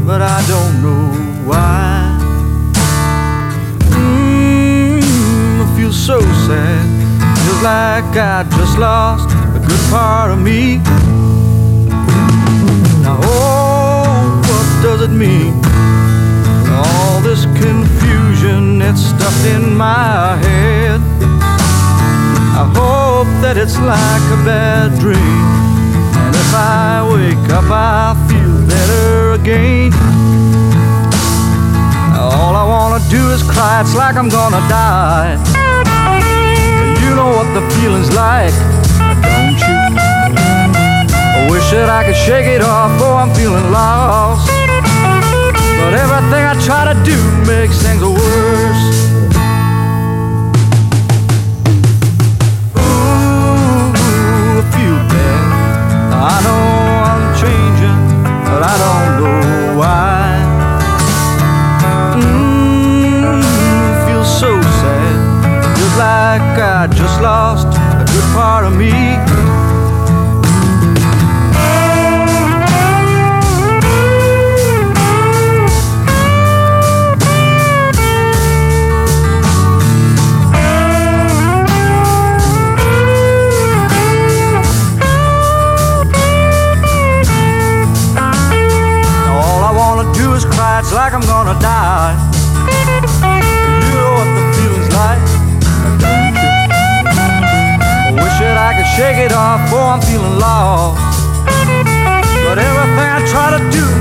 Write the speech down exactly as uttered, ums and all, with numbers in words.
but I don't know why. Mm, I feel so sad, feels like I just lost a good part of me. Now oh, what does it mean? All this confusion that's stuck in my head. I hope that it's like a bad dream, and if I wake up I'll feel better again. All I wanna do is cry, it's like I'm gonna die. You know what the feeling's like, don't you? I wish that I could shake it off, oh I'm feeling lost. But everything I try to do makes things worse. Ooh, I feel bad, I know I'm changing, but I don't know why. Mmm, feels so sad, feels like I just lost a good part of me. It's like I'm gonna die. You know what the feeling's like, don't you? I wish that I could shake it off, oh I'm feeling lost. But everything I try to do